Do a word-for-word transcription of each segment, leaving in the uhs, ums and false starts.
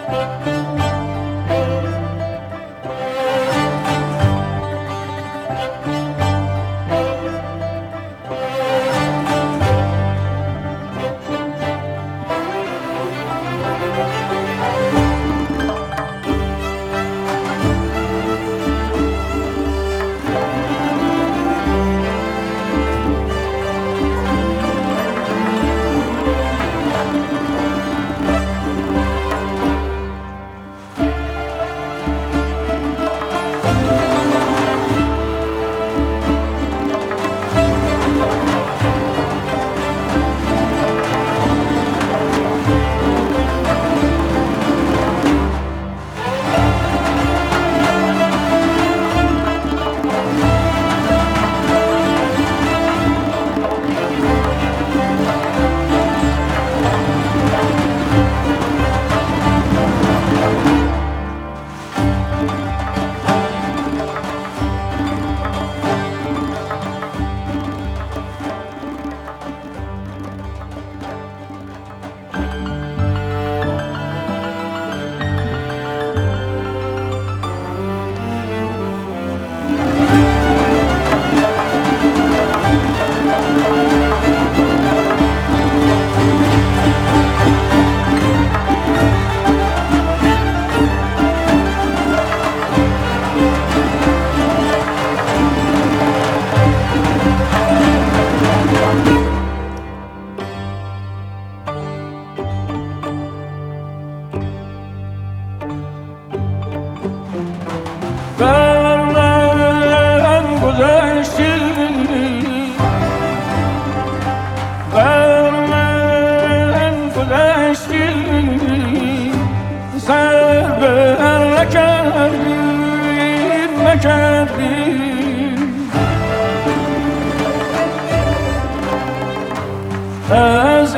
از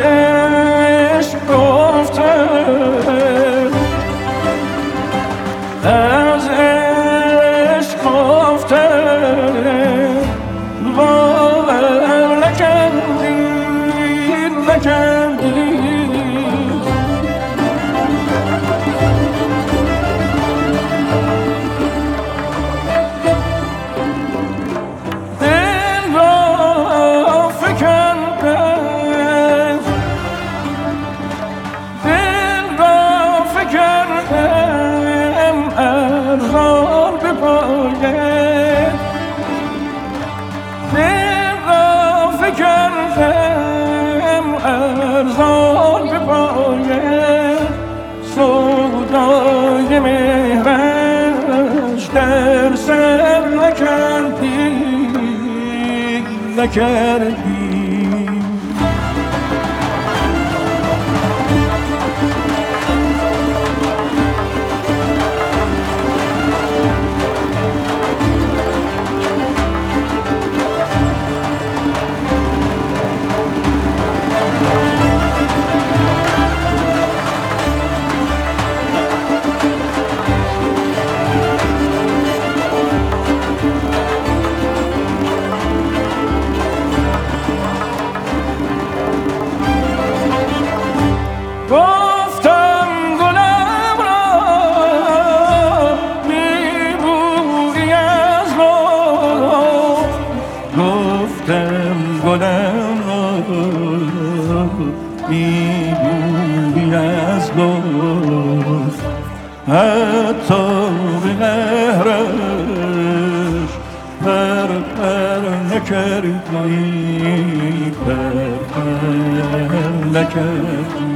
عشق گفتم از عشق گفتم باور نکردی نکردی سودای مهرش در سر نکردی نکردی گفتم گلم را میبویی از لطف گفتم گلم را میبویی از لطف حتی به قهرش پر پر نکردی پر پر نکردی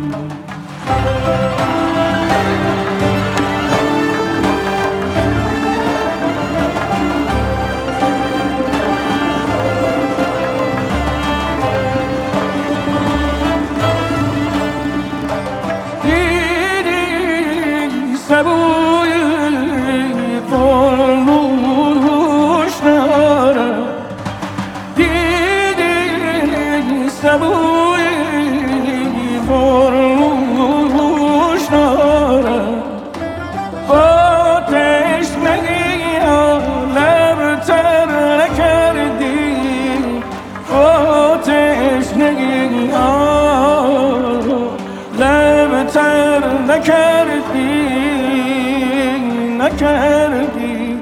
سبوی پرنوش دارم دیدی سبوی بتر نکردی نکردی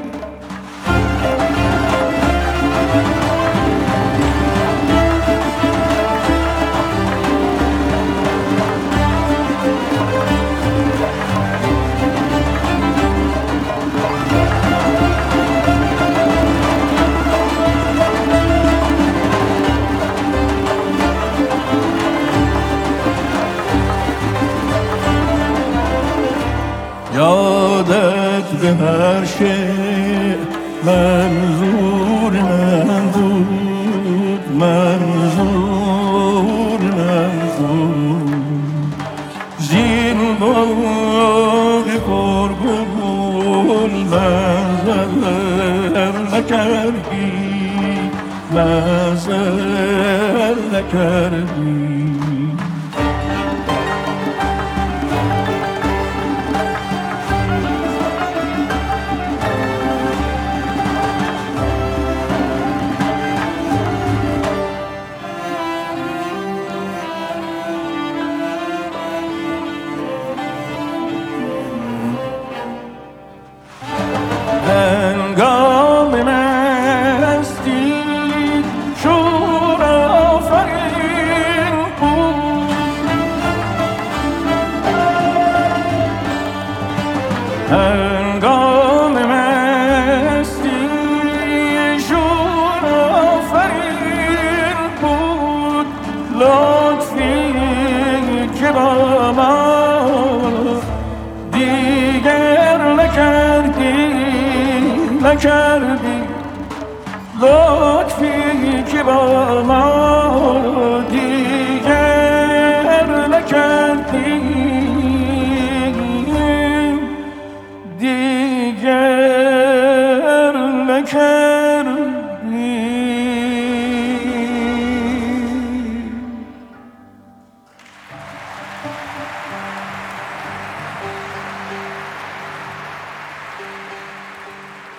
یادت به هر شعر منظور من بود منظور منظور زیر باغ پرگل نظر نکردی نظر نکردی هنگام مستی شور آفرین بود هنگام مستی شور آفرین بود لطفی که با ما دیگر نکردی نکردی لطفی که با ما دیگر نکردی دیگر نکردی